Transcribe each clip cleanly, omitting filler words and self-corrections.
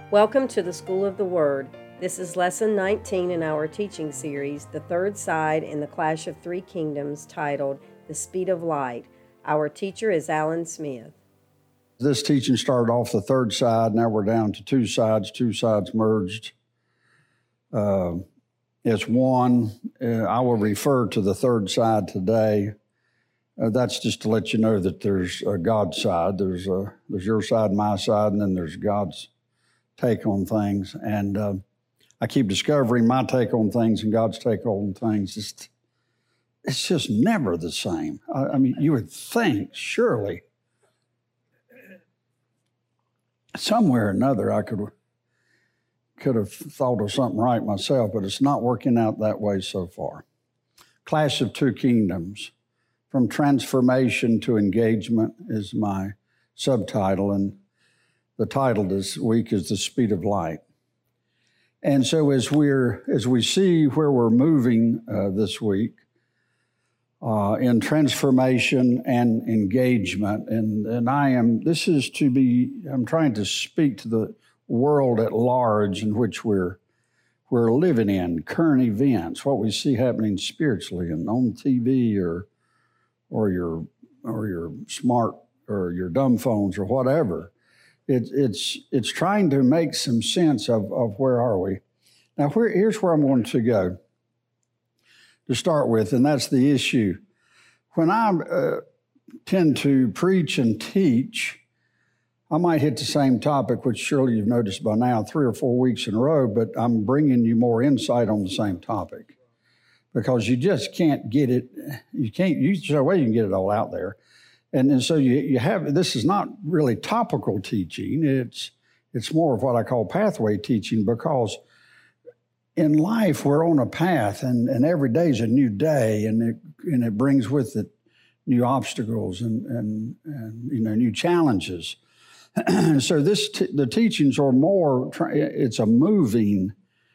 Welcome to the School of the Word. This is Lesson 19 in our teaching series, The Third Side in the Clash of Three Kingdoms, titled The Speed of Light. Our teacher is Alan Smith. This teaching started off the third side. Now we're down to two sides merged. It's one. I will refer to the third side today. That's just to let you know that there's a God's side. There's your side, my side, and then there's God's take on things. And I keep discovering my take on things and God's take on things. It's just never the same. I mean, you would think, surely, somewhere or another I could have thought of something right myself, but it's not working out that way so far. Clash of Two Kingdoms. From Transformation to Engagement is my subtitle, and the title this week is The Speed of Light. And so as we see where we're moving this week in transformation and engagement, and I'm trying to speak to the world at large in which we're living in, current events, what we see happening spiritually and on TV or your smart or your dumb phones or whatever. It's trying to make some sense of where are we. Now, here's where I'm going to go to start with, and that's the issue. When I tend to preach and teach, I might hit the same topic, which surely you've noticed by now, 3 or 4 weeks in a row, but I'm bringing you more insight on the same topic because you just can't get it. There's no way you can get it all out there. And so you have, this is not really topical teaching. It's more of what I call pathway teaching, because in life we're on a path, and every day is a new day, and it brings with it new obstacles and new challenges. So the teachings are more. It's a moving.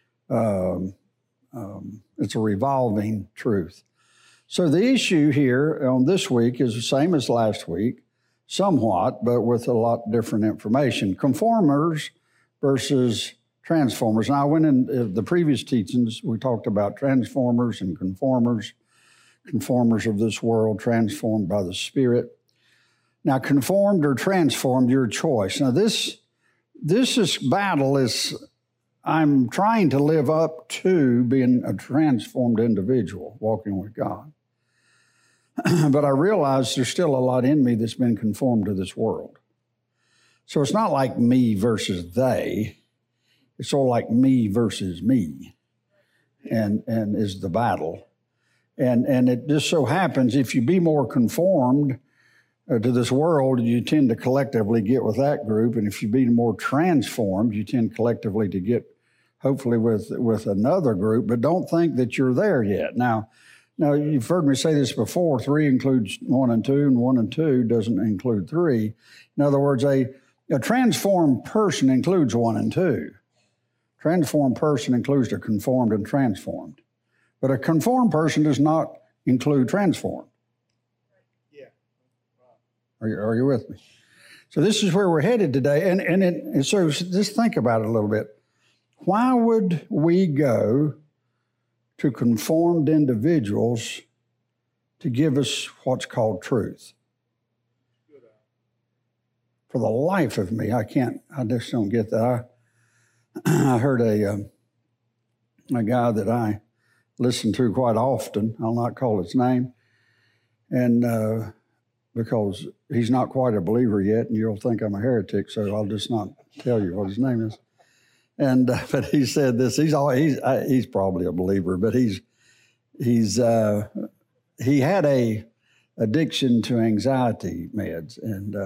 It's a revolving truth. So the issue here on this week is the same as last week, somewhat, but with a lot different information. Conformers versus transformers. Now, I went in the previous teachings, we talked about transformers and conformers of this world, transformed by the Spirit. Now, conformed or transformed, your choice. Now, this battle is, I'm trying to live up to being a transformed individual, walking with God. But I realize there's still a lot in me that's been conformed to this world. So it's not like me versus they. It's all like me versus me, and is the battle. And it just so happens, if you be more conformed to this world, you tend to collectively get with that group. And if you be more transformed, you tend collectively to get, hopefully, with another group. But don't think that you're there yet. Now, you've heard me say this before, 3 includes 1 and 2, and 1 and 2 doesn't include 3. In other words, a transformed person includes 1 and 2. Transformed person includes a conformed and transformed. But a conformed person does not include transformed. Yeah. Are you with me? So this is where we're headed today. And so just think about it a little bit. Why would we go to conformed individuals to give us what's called truth? For the life of me, I just don't get that. I heard a guy that I listen to quite often, I'll not call his name, and because he's not quite a believer yet, and you'll think I'm a heretic, so I'll just not tell you what his name is. And but he said this. He's probably a believer, but he had a addiction to anxiety meds, and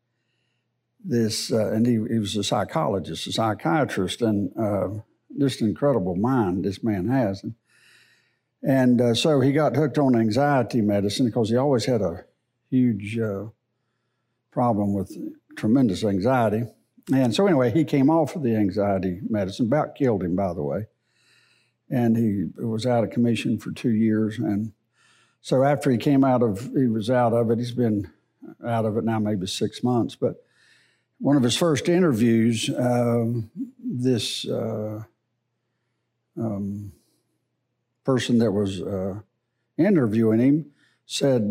and he was a psychologist, a psychiatrist, and just an incredible mind this man has. And so he got hooked on anxiety medicine because he always had a huge problem with tremendous anxiety. And so anyway, he came off of the anxiety medicine, about killed him, by the way. And he was out of commission for 2 years. And so after he was out of it, he's been out of it now maybe 6 months. But one of his first interviews, this person that was interviewing him said,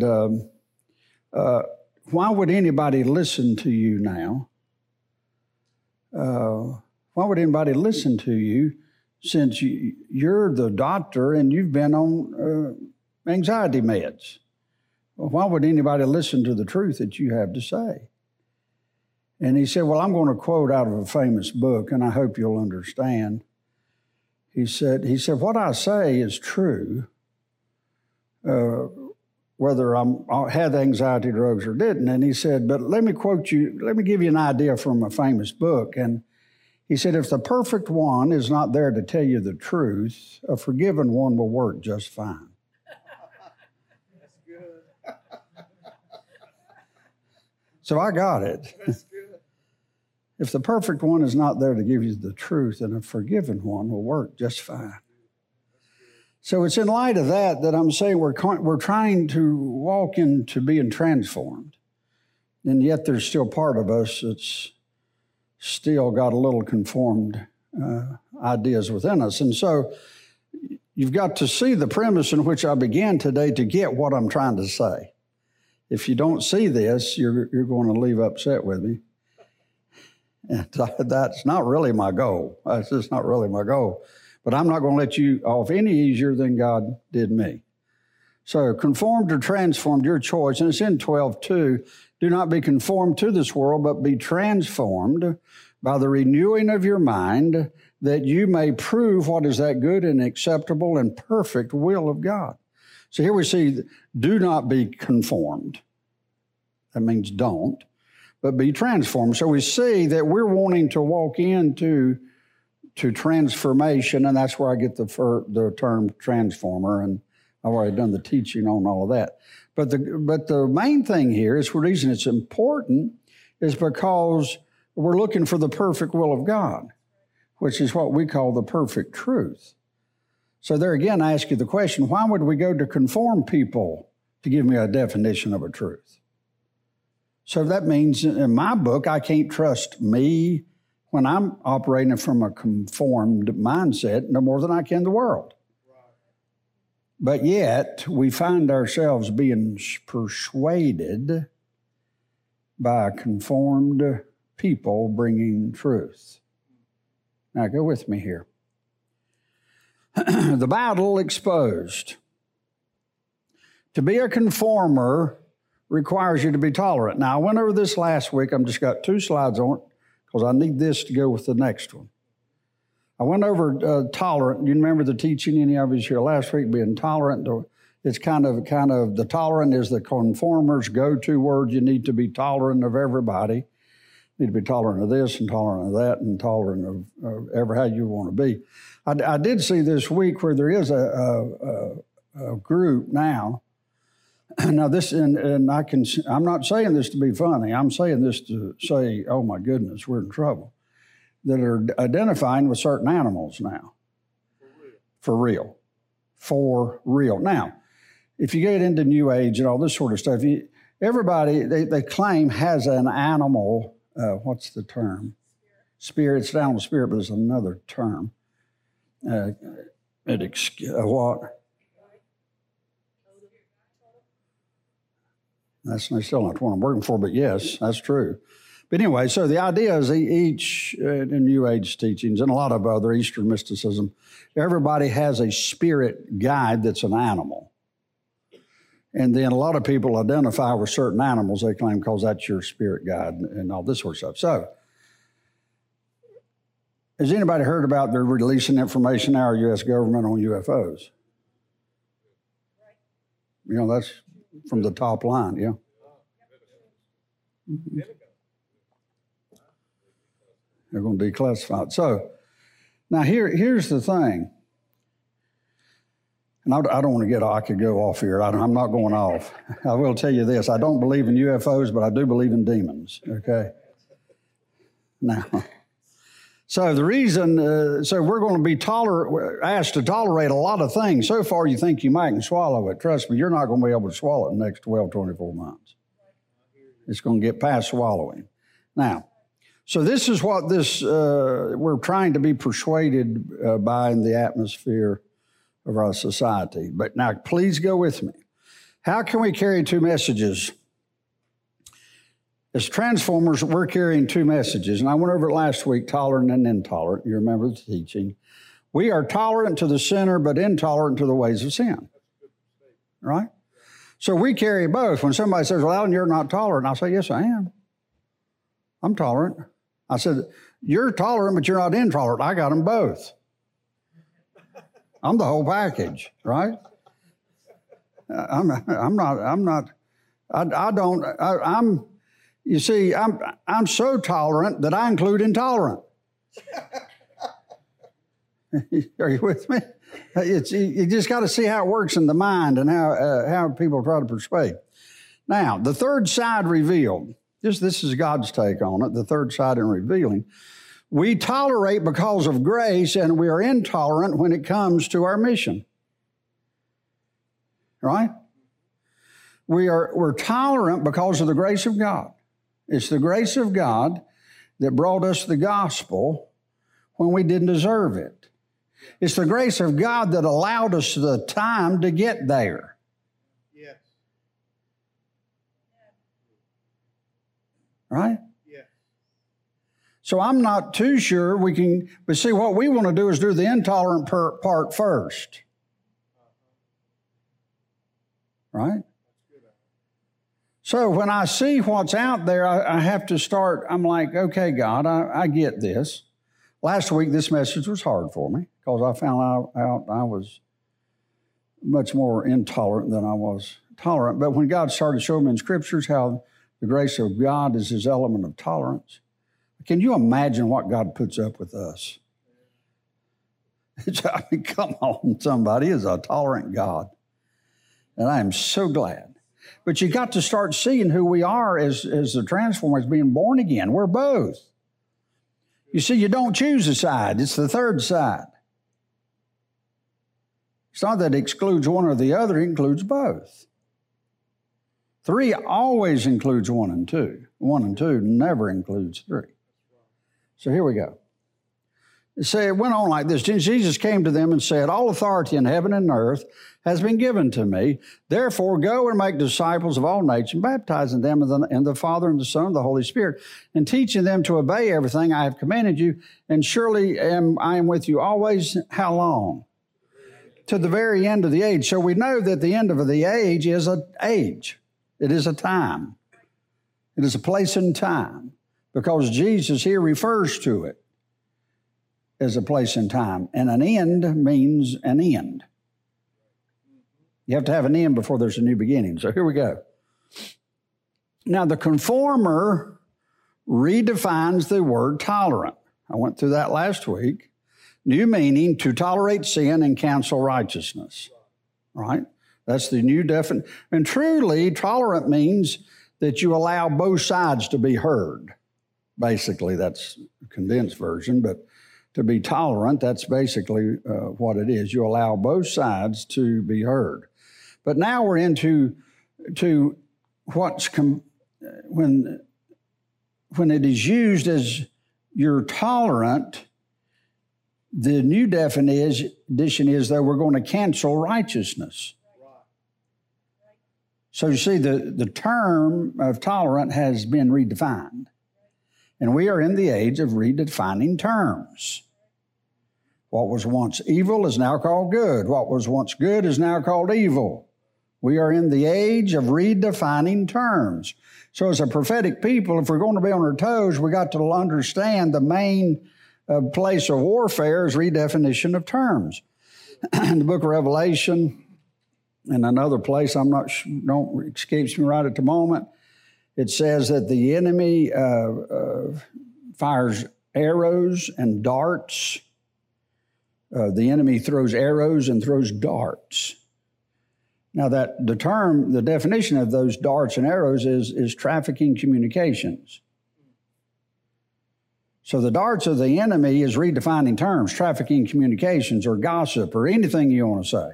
why would anybody listen to you now? Why would anybody listen to you since you're the doctor and you've been on anxiety meds? Well, why would anybody listen to the truth that you have to say? And he said, well, I'm going to quote out of a famous book, and I hope you'll understand. He said, what I say is true, whether I had anxiety drugs or didn't. And he said, but let me give you an idea from a famous book. And he said, if the perfect one is not there to tell you the truth, a forgiven one will work just fine. That's good. So I got it. That's good. If the perfect one is not there to give you the truth, then a forgiven one will work just fine. So it's in light of that I'm saying we're trying to walk into being transformed. And yet there's still part of us that's still got a little conformed ideas within us. And so you've got to see the premise in which I began today to get what I'm trying to say. If you don't see this, you're going to leave upset with me. And that's not really my goal. That's just not really my goal. But I'm not going to let you off any easier than God did me. So conformed or transformed, your choice. And it's in 12:2. Do not be conformed to this world, but be transformed by the renewing of your mind, that you may prove what is that good and acceptable and perfect will of God. So here we see, do not be conformed. That means don't, but be transformed. So we see that we're wanting to walk into transformation, and that's where I get the term transformer, and I've already done the teaching on all of that. But the main thing here is the reason it's important is because we're looking for the perfect will of God, which is what we call the perfect truth. So there again, I ask you the question, why would we go to conform people to give me a definition of a truth? So that means in my book, I can't trust me when I'm operating from a conformed mindset no more than I can the world. But yet, we find ourselves being persuaded by conformed people bringing truth. Now, go with me here. The battle exposed. To be a conformer requires you to be tolerant. Now, I went over this last week. I've just got 2 slides on it because I need this to go with the next one. I went over tolerant. You remember the teaching, any of us here last week, being tolerant? It's kind of the tolerant is the conformer's go-to word. You need to be tolerant of everybody. You need to be tolerant of this and tolerant of that and tolerant of ever how you want to be. I did see this week where there is a group now. Now this, and I'm not saying this to be funny. I'm saying this to say, oh my goodness, we're in trouble. That are identifying with certain animals now. For real. Now, if you get into New Age and all this sort of stuff, everybody, they claim has an animal, what's the term? Spirit. It's an animal spirit, but there's another term. What? That's still not what I'm working for, but yes, that's true. But anyway, so the idea is each in New Age teachings and a lot of other Eastern mysticism, everybody has a spirit guide that's an animal. And then a lot of people identify with certain animals, they claim, because that's your spirit guide and all this sort of stuff. So, has anybody heard about they're releasing information now, our U.S. government, on UFOs? You know, that's from the top line, yeah. Mm-hmm. They're going to declassify it. So, now here's the thing. And I don't want to I could go off here. I'm not going off. I will tell you this. I don't believe in UFOs, but I do believe in demons, okay? Now, so the reason, so we're going to be asked to tolerate a lot of things. So far, you think you might can swallow it. Trust me, you're not going to be able to swallow it in the next 12, 24 months. It's going to get past swallowing. Now, So this is what we're trying to be persuaded by in the atmosphere of our society. But now, please go with me. How can we carry two messages? As transformers, we're carrying two messages. And I went over it last week, tolerant and intolerant. You remember the teaching. We are tolerant to the sinner, but intolerant to the ways of sin. Right? So we carry both. When somebody says, well, Alan, you're not tolerant, I'll say, yes, I am. I'm tolerant. I said, you're tolerant, but you're not intolerant. I got them both. I'm the whole package, right? You see, I'm so tolerant that I include intolerant. Are you with me? You just got to see how it works in the mind and how people try to persuade. Now, the third side revealed. This is God's take on it, the third side in revealing. We tolerate because of grace, and we are intolerant when it comes to our mission. Right? We're tolerant because of the grace of God. It's the grace of God that brought us the gospel when we didn't deserve it. It's the grace of God that allowed us the time to get there. Yes. Right? Yes. So I'm not too sure we can, but see, what we want to do is do the intolerant part first. Right? So when I see what's out there, I have to start, I'm like, okay, God, I get this. Last week, this message was hard for me because I found out I was much more intolerant than I was tolerant. But when God started showing me in Scriptures how the grace of God is his element of tolerance, can you imagine what God puts up with us? I mean, come on, somebody is a tolerant God. And I am so glad. But you got to start seeing who we are as the transformers being born again. We're both. You see, you don't choose a side. It's the third side. It's not that it excludes one or the other. It includes both. 3 always includes 1 and 2. 1 and 2 never includes 3. So here we go. It went on like this. Jesus came to them and said, all authority in heaven and earth has been given to me. Therefore, go and make disciples of all nations, baptizing them in the Father and the Son and the Holy Spirit, and teaching them to obey everything I have commanded you. And surely I am with you always. How long? To the very end of the age. So we know that the end of the age is an age. It is a time. It is a place and time, because Jesus here refers to it as a place and time. And an end means an end. You have to have an end before there's a new beginning. So here we go. Now, the conformer redefines the word tolerant. I went through that last week. New meaning, to tolerate sin and cancel righteousness. Right? That's the new definition. And truly, tolerant means that you allow both sides to be heard. Basically, that's a condensed version, but to be tolerant, that's basically what it is. You allow both sides to be heard. But now we're into what's when it is used as you're tolerant, the new definition is that we're going to cancel righteousness. So you see, the term of tolerant has been redefined. And we are in the age of redefining terms. What was once evil is now called good. What was once good is now called evil. We are in the age of redefining terms. So as a prophetic people, if we're going to be on our toes, we got to understand the main place of warfare is redefinition of terms. In the book of Revelation, in another place, don't escapes me right at the moment, it says that the enemy fires arrows and darts. The enemy throws arrows and throws darts. Now the definition of those darts and arrows is trafficking communications. So the darts of the enemy is redefining terms, trafficking communications or gossip or anything you want to say.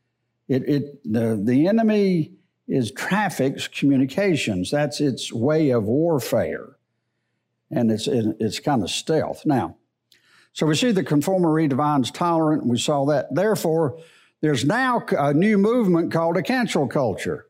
The enemy traffics communications. That's its way of warfare. and it's kind of stealth. Now, so we see the conformer redefines tolerant, and we saw that. Therefore, there's now a new movement called a cancel culture.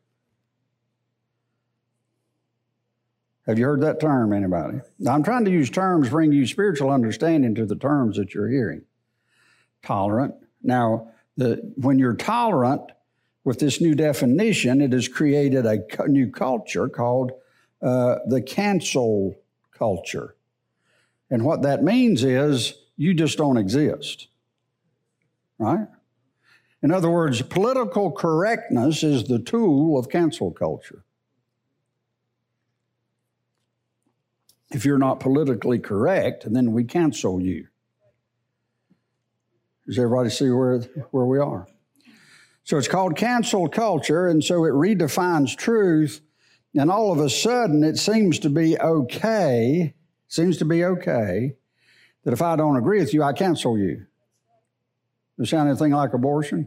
Have you heard that term, anybody? Now, I'm trying to use terms, bring you spiritual understanding to the terms that you're hearing. Tolerant. Now, when you're tolerant, with this new definition, it has created a new culture called the cancel culture. And what that means is you just don't exist, right? In other words, political correctness is the tool of cancel culture. If you're not politically correct, then we cancel you. Does everybody see where we are? So it's called cancel culture, and so it redefines truth, and all of a sudden it seems to be okay that if I don't agree with you, I cancel you. Does it sound anything like abortion?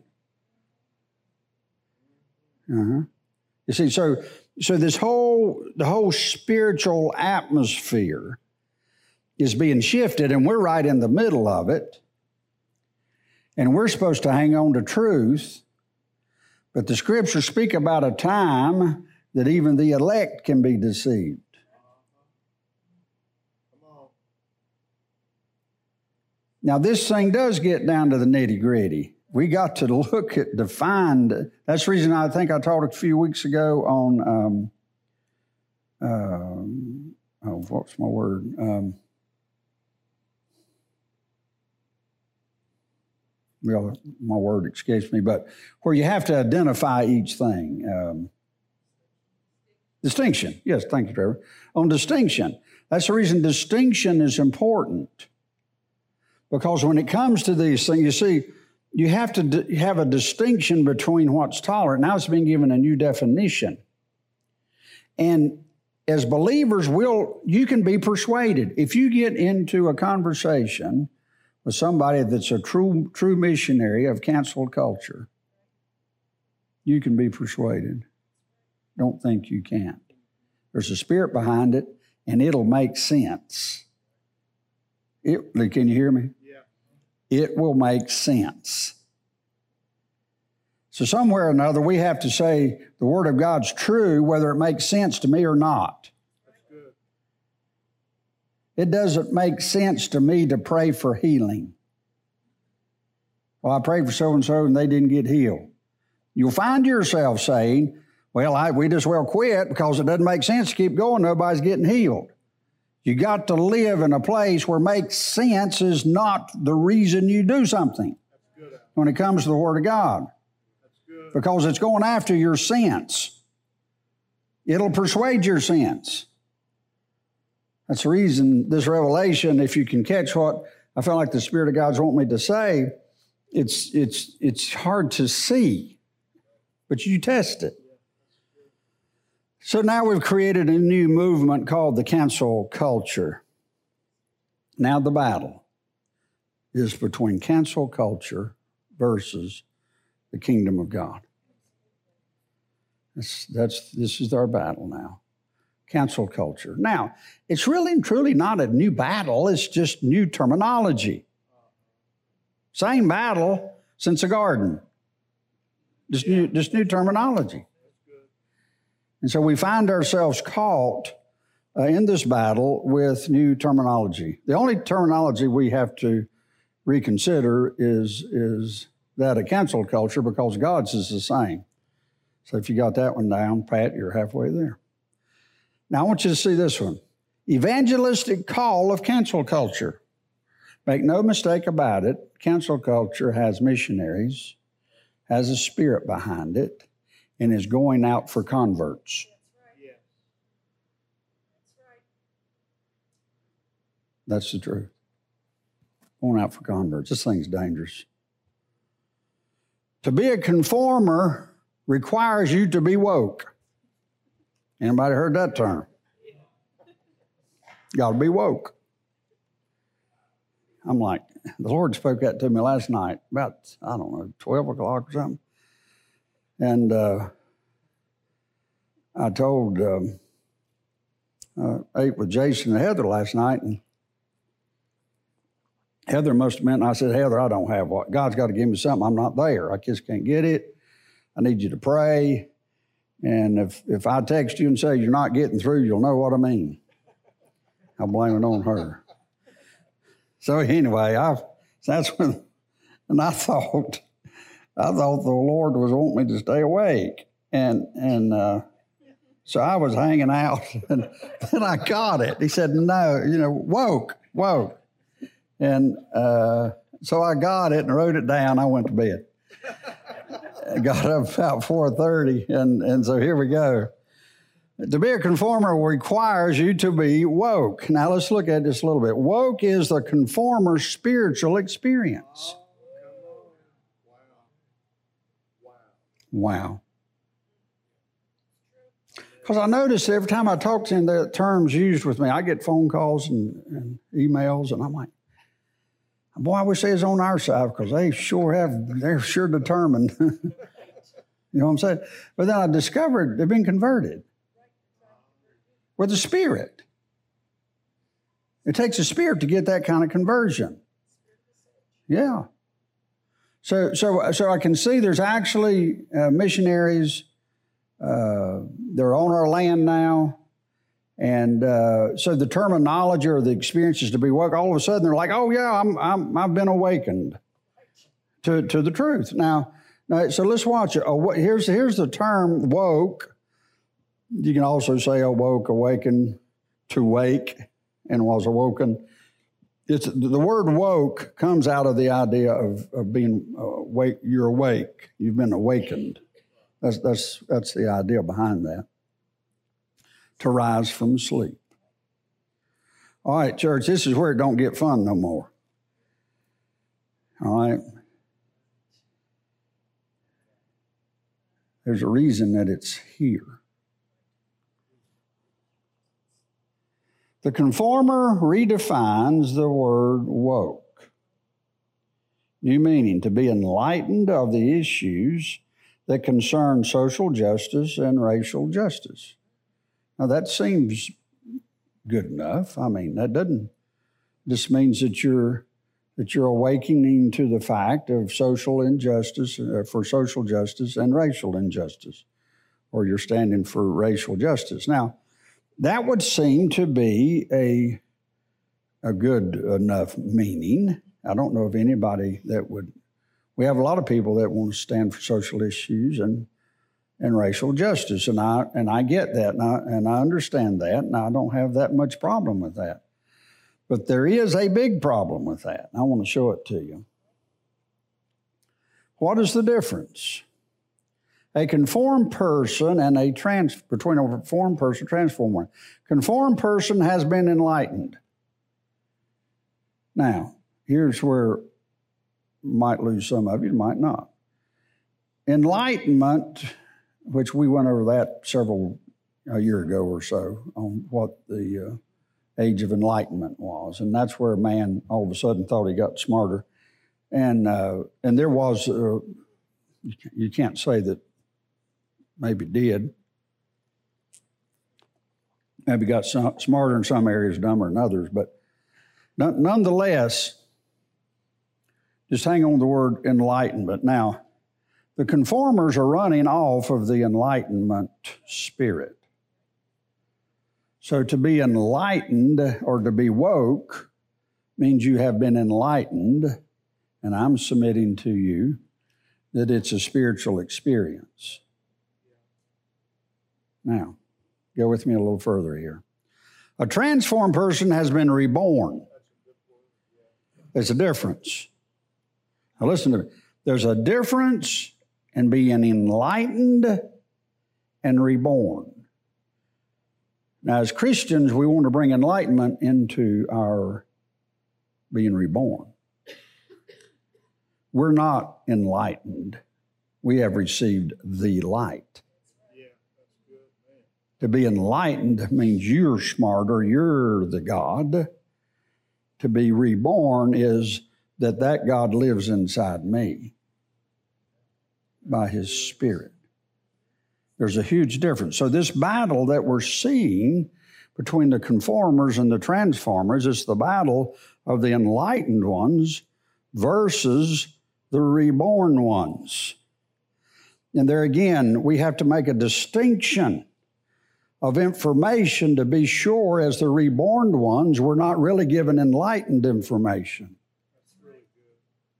You see, so this the whole spiritual atmosphere is being shifted, and we're right in the middle of it, and we're supposed to hang on to truth. But the scriptures speak about a time that even the elect can be deceived. Now, this thing does get down to the nitty-gritty. We got to look at defined. That's the reason I think I taught a few weeks ago on, what's my word? Well, my word escapes me, but where you have to identify each thing. Distinction. Yes, thank you, Trevor. On distinction. That's the reason distinction is important. Because when it comes to these things, you see, you have to have a distinction between what's tolerant. Now it's being given a new definition. And as believers, you can be persuaded. If you get into a conversation with somebody that's a true missionary of cancel culture, you can be persuaded. Don't think you can't. There's a spirit behind it, and it'll make sense. Can you hear me? Yeah. It will make sense. So somewhere or another, we have to say the Word of God's true, whether it makes sense to me or not. It doesn't make sense to me to pray for healing. Well, I prayed for so-and-so and they didn't get healed. You'll find yourself saying, well, we just well quit because it doesn't make sense to keep going. Nobody's getting healed. You got to live in a place where makes sense is not the reason you do something when it comes to the Word of God. Because it's going after your sense. It'll persuade your sense. That's the reason this revelation, if you can catch what I feel like the Spirit of God's wanting me to say, it's hard to see, but you test it. So now we've created a new movement called the cancel culture. Now the battle is between cancel culture versus the kingdom of God. This is our battle now. Cancel culture. Now, it's really and truly not a new battle. It's just new terminology. Same battle since the garden. Just new terminology. And so we find ourselves caught in this battle with new terminology. The only terminology we have to reconsider is that of cancel culture, because God's is the same. So if you got that one down, Pat, you're halfway there. Now, I want you to see this one. Evangelistic call of cancel culture. Make no mistake about it, cancel culture has missionaries, has a spirit behind it, and is going out for converts. That's the truth. Going out for converts. This thing's dangerous. To be a conformer requires you to be woke. Anybody heard that term? Got to be woke. I'm like, the Lord spoke that to me last night, about, 12 o'clock or something. And I told ate with Jason and Heather last night, and Heather must have meant, I said, Heather, I don't have what. God's got to give me something. I'm not there. I just can't get it. I need you to pray. And if I text you and say you're not getting through, you'll know what I mean. I'll blame it on her. So anyway, that's when, and I thought the Lord was wanting me to stay awake. And so I was hanging out, and then I got it. He said, no, woke. And so I got it and wrote it down. I went to bed. I got up about 4:30, and so here we go. To be a conformer requires you to be woke. Now let's look at this a little bit. Woke is the conformer's spiritual experience. Wow. Because I notice every time I talk to him, the terms used with me, I get phone calls and emails, and I'm like, boy, I wish they was on our side, because they're sure determined. You know what I'm saying? But then I discovered they've been converted with the Spirit. It takes a Spirit to get that kind of conversion. Yeah. So I can see there's actually missionaries. They're on our land now. And so the terminology or the experiences to be woke, all of a sudden they're like, oh yeah, I've been awakened to the truth. Now, so let's watch it. Here's the term woke. You can also say awoke, awakened, to wake, and was awoken. The word woke comes out of the idea of being awake. You're awake. You've been awakened. That's the idea behind that. To rise from sleep. All right, church, this is where it don't get fun no more. All right? There's a reason that it's here. The conformer redefines the word woke. New meaning, to be enlightened of the issues that concern social justice and racial justice. Now that seems good enough. I mean, this means that you're awakening to the fact of social injustice, for social justice and racial injustice, or you're standing for racial justice. Now, that would seem to be a good enough meaning. I don't know of anybody that would. We have a lot of people that want to stand for social issues and racial justice, and I get that, and I understand that, and I don't have that much problem with that. But there is a big problem with that. I want to show it to you. What is the difference? A conformed person and between a conformed person and transformed one. Conformed person has been enlightened. Now, here's where you might lose some of you, might not. Enlightenment, which we went over that a year ago or so, on what the age of enlightenment was. And that's where man all of a sudden thought he got smarter. And there was, you can't say that maybe did. Maybe got smarter in some areas, dumber in others. But nonetheless, just hang on the word enlightenment. Now, the conformers are running off of the enlightenment spirit. So to be enlightened or to be woke means you have been enlightened, and I'm submitting to you that it's a spiritual experience. Now, go with me a little further here. A transformed person has been reborn. There's a difference. Now listen to me. There's a difference in being enlightened and reborn. Now, as Christians, we want to bring enlightenment into our being reborn. We're not enlightened. We have received the light. Yeah, that's good, man. To be enlightened means you're smarter, you're the God. To be reborn is that God lives inside me by His Spirit. There's a huge difference. So this battle that we're seeing between the conformers and the transformers. It's the battle of the enlightened ones versus the reborn ones. And there again, we have to make a distinction of information to be sure, as the reborn ones, we're not really given enlightened information. That's really good.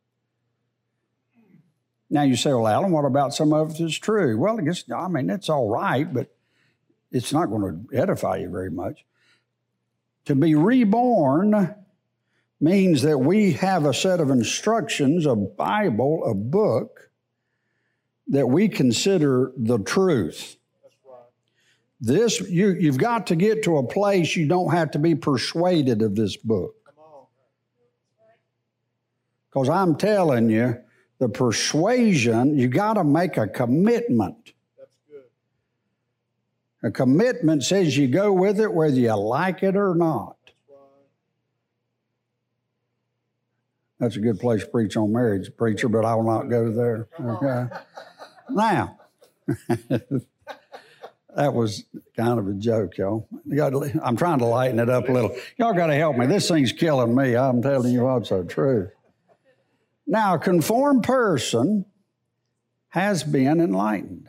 Now you say, well, Alan, what about some of it that's true? Well, it's all right, but it's not going to edify you very much. To be reborn means that we have a set of instructions, a Bible, a book, that we consider the truth. That's right. You've got to get to a place you don't have to be persuaded of this book. Come on. Because I'm telling you, the persuasion, you got to make a commitment. That's good. A commitment says you go with it whether you like it or not. That's right. That's a good place to preach on marriage, preacher, but I will not go there. Okay. Now, that was kind of a joke, y'all. I'm trying to lighten it up a little. Y'all got to help me. This thing's killing me. I'm telling you what's the truth. Now, a conformed person has been enlightened.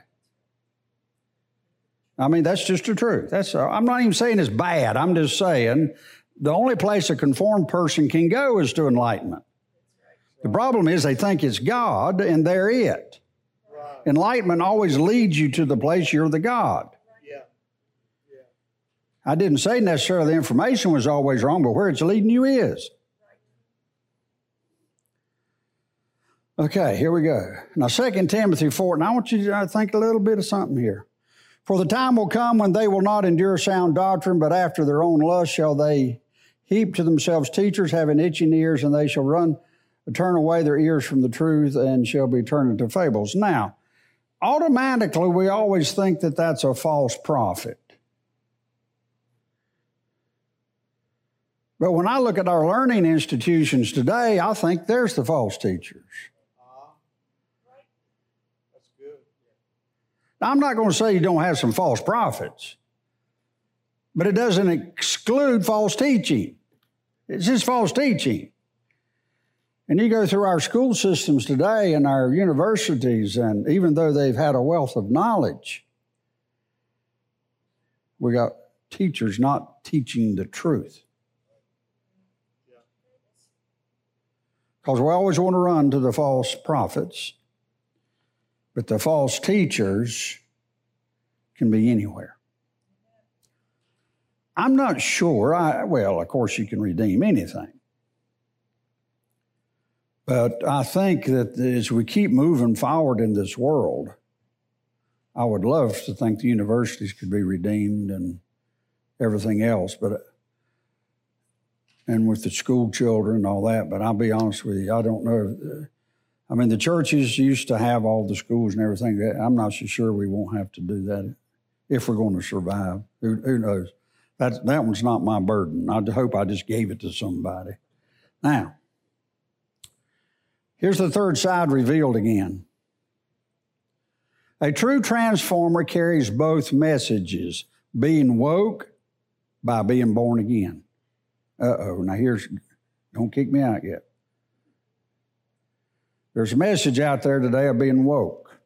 I mean, that's just the truth. I'm not even saying it's bad. I'm just saying the only place a conformed person can go is to enlightenment. The problem is they think it's God and they're it. Right. Enlightenment always leads you to the place you're the God. Yeah. Yeah. I didn't say necessarily the information was always wrong, but where it's leading you is. Okay, here we go. Now, 2 Timothy 4, and I want you to think a little bit of something here. For the time will come when they will not endure sound doctrine, but after their own lust shall they heap to themselves teachers having itching ears, and they shall turn away their ears from the truth and shall be turned into fables. Now, automatically, we always think that that's a false prophet. But when I look at our learning institutions today, I think there's the false teachers. That's good. Now, I'm not going to say you don't have some false prophets, but it doesn't exclude false teaching. It's just false teaching. And you go through our school systems today and our universities, and even though they've had a wealth of knowledge, we got teachers not teaching the truth. Because we always want to run to the false prophets, but the false teachers can be anywhere. I'm not sure. Well, of course, you can redeem anything. But I think that as we keep moving forward in this world, I would love to think the universities could be redeemed and everything else, and with the school children and all that. But I'll be honest with you, I don't know. The churches used to have all the schools and everything. I'm not so sure we won't have to do that if we're going to survive. Who knows? That one's not my burden. I hope I just gave it to somebody. Now, here's the third side revealed again. A true transformer carries both messages, being woke by being born again. Now don't kick me out yet. There's a message out there today of being woke.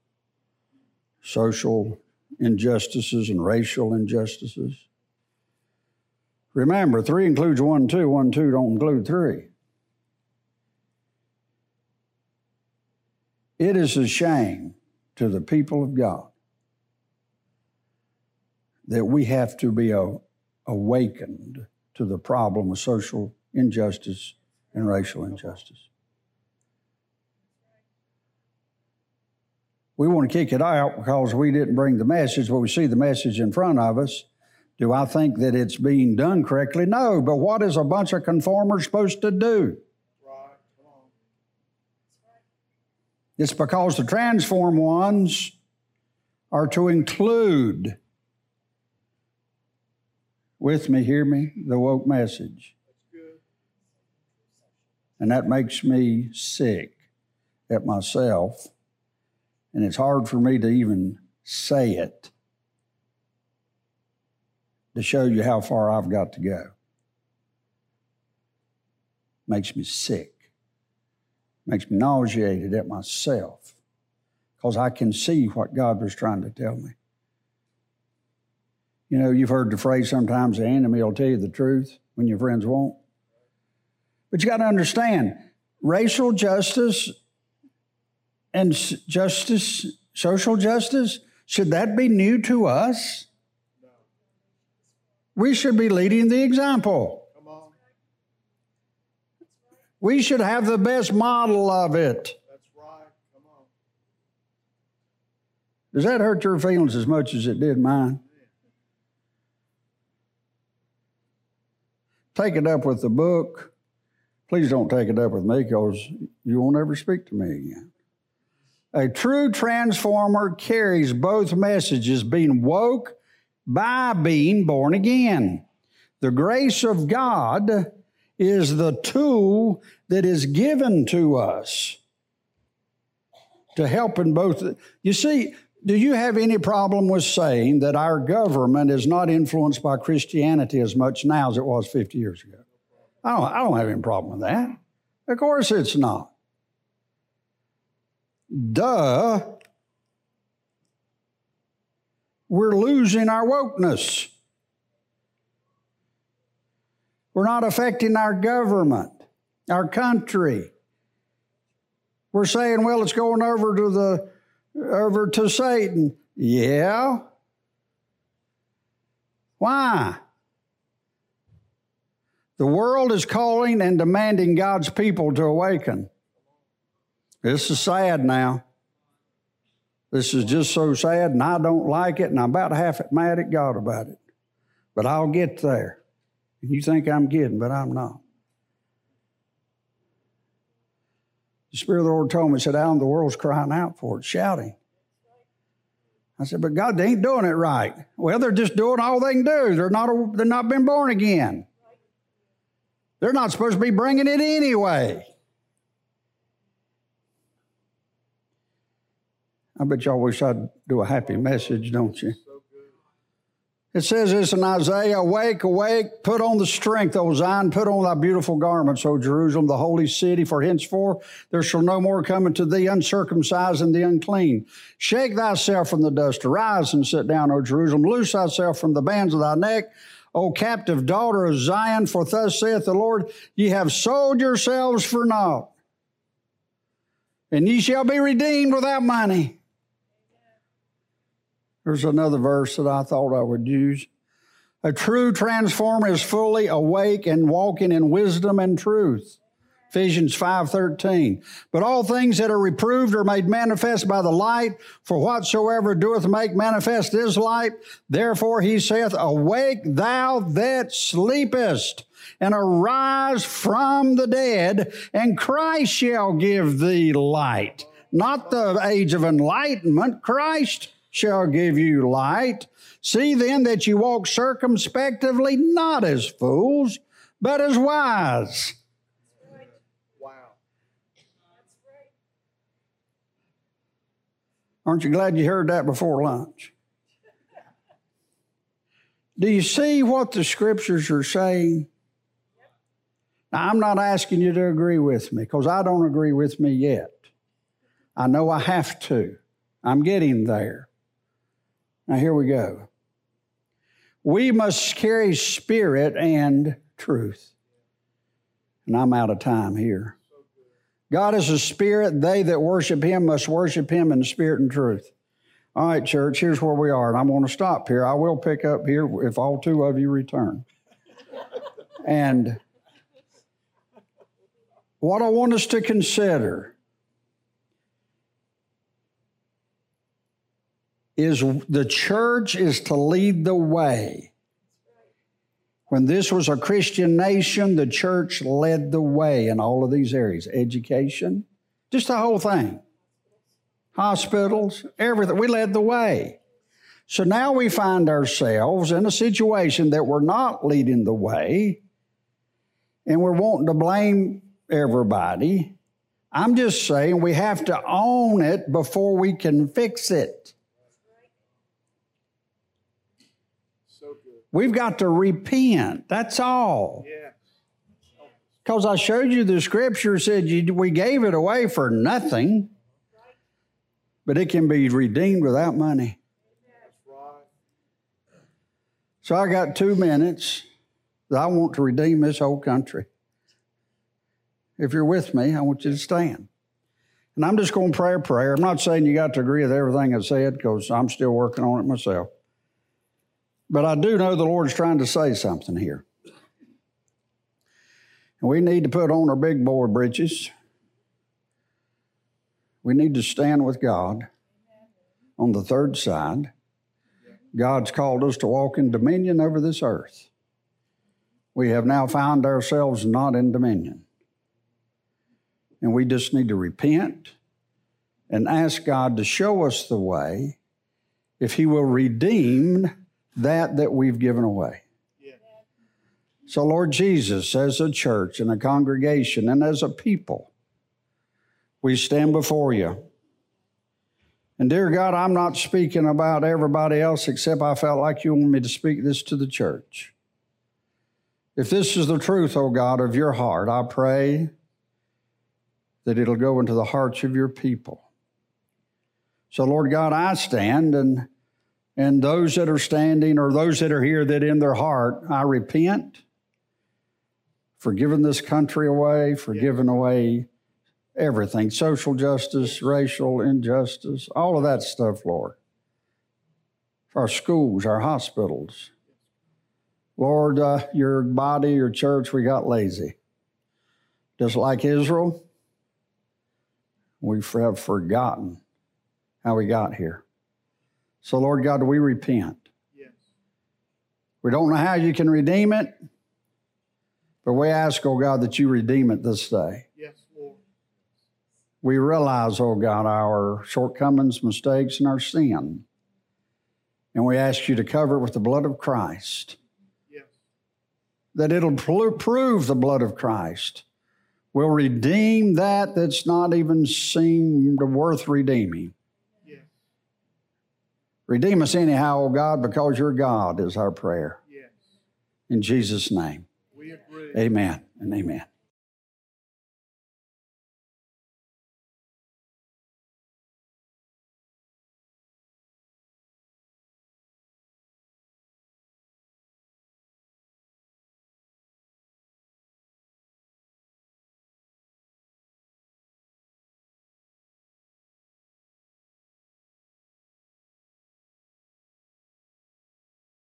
Social injustices and racial injustices. Remember, 3 includes 1, 2. 1, 2 don't include 3. It is a shame to the people of God that we have to be awakened to the problem of social injustice and racial injustice. We want to kick it out because we didn't bring the message, but we see the message in front of us. Do I think that it's being done correctly? No, but what is a bunch of conformers supposed to do? Right. Come on. It's because the transformed ones are to include, with me, hear me, the woke message. That's good. And that makes me sick at myself. And it's hard for me to even say it. to show you how far I've got to go. Makes me sick. Makes me nauseated at myself because I can see what God was trying to tell me. You know, you've heard the phrase sometimes the enemy will tell you the truth when your friends won't. But you got to understand, racial justice and justice, social justice, should that be new to us? No. We should be leading the example. Come on. We should have the best model of it. That's right. Come on. Does that hurt your feelings as much as it did mine? Take it up with the book. Please don't take it up with me because you won't ever speak to me again. A true transformer carries both messages, being woke by being born again. The grace of God is the tool that is given to us to help in both. You see, do you have any problem with saying that our government is not influenced by Christianity as much now as it was 50 years ago? I don't have any problem with that. Of course it's not. Duh. We're losing our wokeness. We're not affecting our government, our country. We're saying, well, it's going over to Satan. Yeah. Why? The world is calling and demanding God's people to awaken. This is sad now. This is just so sad, and I don't like it, and I'm about half mad at God about it. But I'll get there. You think I'm kidding, but I'm not. The Spirit of the Lord told me, said, Alan, the world's crying out for it, shouting. I said, but God, they ain't doing it right. Well, they're just doing all they can do. They're not been born again. They're not supposed to be bringing it anyway. I bet y'all wish I'd do a happy message, don't you? It says this in Isaiah, awake, awake, put on the strength, O Zion, put on thy beautiful garments, O Jerusalem, the holy city, for henceforth there shall no more come unto thee uncircumcised and the unclean. Shake thyself from the dust, arise and sit down, O Jerusalem, loose thyself from the bands of thy neck, O captive daughter of Zion, for thus saith the Lord, ye have sold yourselves for naught, and ye shall be redeemed without money. There's another verse that I thought I would use. A true transformer is fully awake and walking in wisdom and truth. Ephesians 5:13. But all things that are reproved are made manifest by the light, for whatsoever doeth make manifest is light. Therefore he saith, awake thou that sleepest, and arise from the dead, and Christ shall give thee light. Not the age of enlightenment, Christ shall give you light. See then that you walk circumspectively, not as fools, but as wise. Wow. Aren't you glad you heard that before lunch? Do you see what the scriptures are saying? Now, I'm not asking you to agree with me because I don't agree with me yet. I know I have to. I'm getting there. Now, here we go. We must carry spirit and truth. And I'm out of time here. God is a spirit. They that worship him must worship him in spirit and truth. All right, church, here's where we are. And I'm going to stop here. I will pick up here if all two of you return. And what I want us to consider is the church is to lead the way. When this was a Christian nation, the church led the way in all of these areas. Education, just the whole thing. Hospitals, everything. We led the way. So now we find ourselves in a situation that we're not leading the way, and we're wanting to blame everybody. I'm just saying we have to own it before we can fix it. So good. We've got to repent. That's all. Yeah. Because I showed you the scripture said we gave it away for nothing, but it can be redeemed without money. That's right. So I got 2 minutes that I want to redeem this whole country. If you're with me, I want you to stand. And I'm just going to pray a prayer. I'm not saying you got to agree with everything I said because I'm still working on it myself. But I do know the Lord's trying to say something here. And we need to put on our big boy britches. We need to stand with God on the third side. God's called us to walk in dominion over this earth. We have now found ourselves not in dominion. And we just need to repent and ask God to show us the way if He will redeem that we've given away. So, Lord Jesus, as a church and a congregation and as a people, we stand before you. And dear God, I'm not speaking about everybody else except I felt like you wanted me to speak this to the church. If this is the truth, oh God, of your heart, I pray that it'll go into the hearts of your people. So, Lord God, I stand, and those that are standing or those that are here that in their heart, I repent for giving this country away, for giving away everything, social justice, racial injustice, all of that stuff, Lord. Our schools, our hospitals. Lord, your body, your church, we got lazy. Just like Israel, we have forgotten how we got here. So, Lord God, we repent. Yes. We don't know how you can redeem it, but we ask, oh God, that you redeem it this day. Yes, Lord. We realize, oh God, our shortcomings, mistakes, and our sin. And we ask you to cover it with the blood of Christ. Yes. That it'll prove the blood of Christ will redeem that's not even seemed worth redeeming. Yes. Redeem us anyhow, oh God, because you're God is our prayer. Yes. In Jesus' name. We agree. Amen and amen.